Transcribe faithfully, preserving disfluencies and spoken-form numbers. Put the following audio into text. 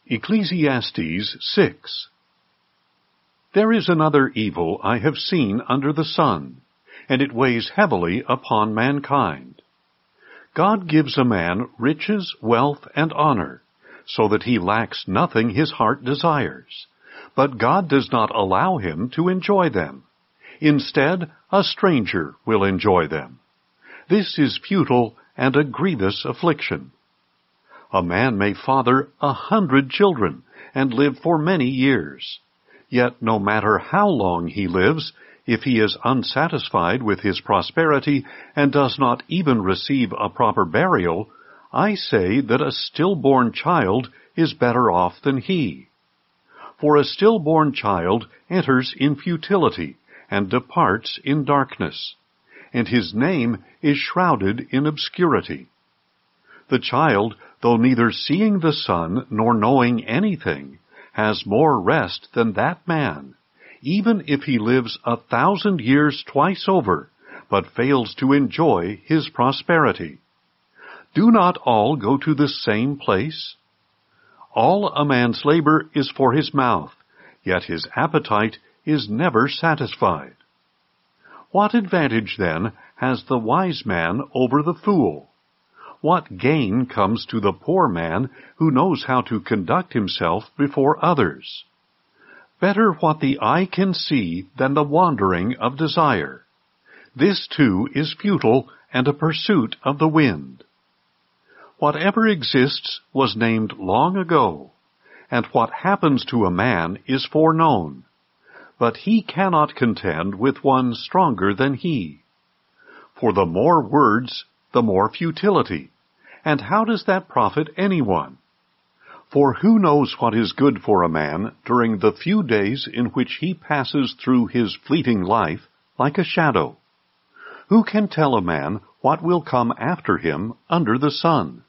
Ecclesiastes six. There is another evil I have seen under the sun, and it weighs heavily upon mankind. God gives a man riches, wealth, and honor, so that he lacks nothing his heart desires. But God does not allow him to enjoy them. Instead, a stranger will enjoy them. This is futile and a grievous affliction. A man may father a hundred children and live for many years. Yet no matter how long he lives, if he is unsatisfied with his prosperity and does not even receive a proper burial, I say that a stillborn child is better off than he. For a stillborn child enters in futility and departs in darkness, and his name is shrouded in obscurity. The child, though neither seeing the sun nor knowing anything, has more rest than that man, even if he lives a thousand years twice over, but fails to enjoy his prosperity. Do not all go to the same place? All a man's labor is for his mouth, yet his appetite is never satisfied. What advantage, then, has the wise man over the fool? What gain comes to the poor man who knows how to conduct himself before others? Better what the eye can see than the wandering of desire. This too is futile and a pursuit of the wind. Whatever exists was named long ago, and what happens to a man is foreknown. But he cannot contend with one stronger than he. For the more words, the more futility. And how does that profit anyone? For who knows what is good for a man during the few days in which he passes through his fleeting life like a shadow? Who can tell a man what will come after him under the sun?